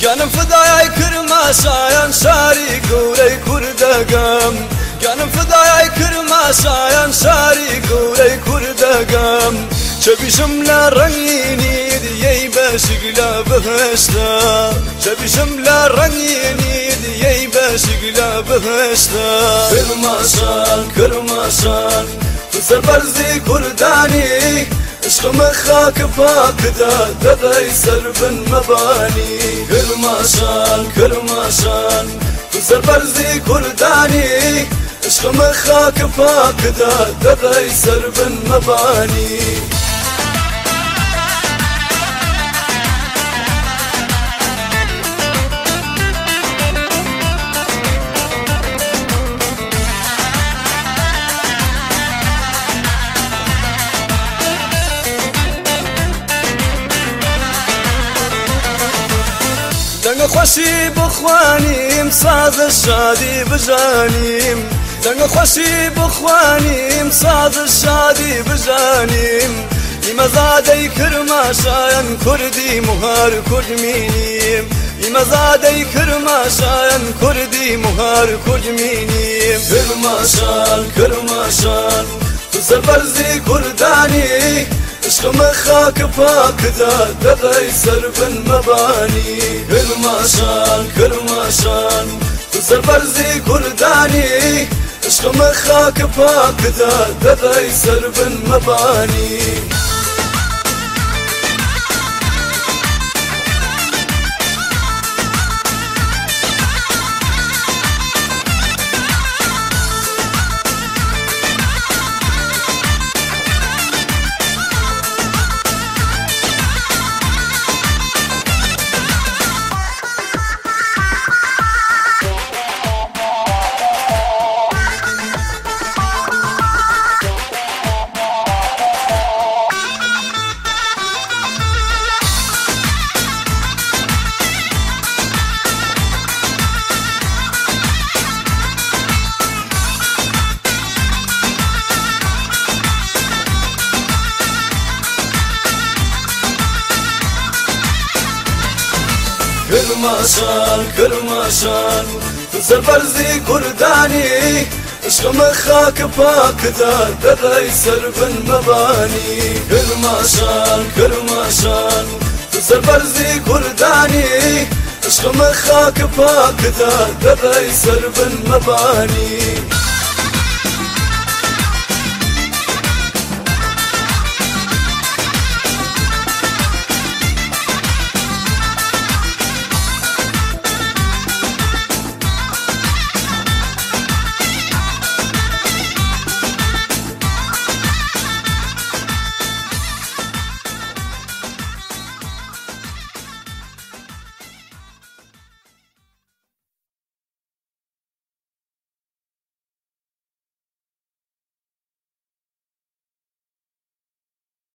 گانم فدای کرماسایان شاری گەورەی کوردەگەم گانم فدای کرماسایان شاری گەورەی کوردەگەم چەبیشم لە ڕەنگینی دیەی بەشک لە بەهەشتا چەبیشم لە ڕەنگینی دیەی بەشک لە بەهەشتا کرماسان کرماسان سەربەرزی کوردانی عشقمە خاکە پاکدا دەڵی سەر بن مەبانی کرماسان کرماسان سەربەرزی کوردانی عشقمە خاکە پاکدا دەڵی سەر بن مەبانی دەنگە خۆشی بخوانیم سازە شادی بژانیم دەنگە خۆشی بخوانیم سازە شادی بژانیم ئیمەزادەی کرماشایەن کوردی موهار کوردمینیم ئیمەزادەی کرماشایەن کوردی موهار کوردمینیم کرماشان کرماشان سەربەرزی کوردانی عشقمە خاکە پاکدا دەڵی سەر بن مەبانی کرماشان کرماشان سەربەرزی کوردانی عشقمە خاکە پاکدا دەڵی سەر بن مەبانی کرماشان کرماشان سەربەرزی کوردانی عشقمە خاکە پاکدا دەڵی سەر بن مەبانی کرماشان کرماشان سەربەرزی کوردانی عشقمە خاکە پاکدا دەڵی سەر بن مەبانی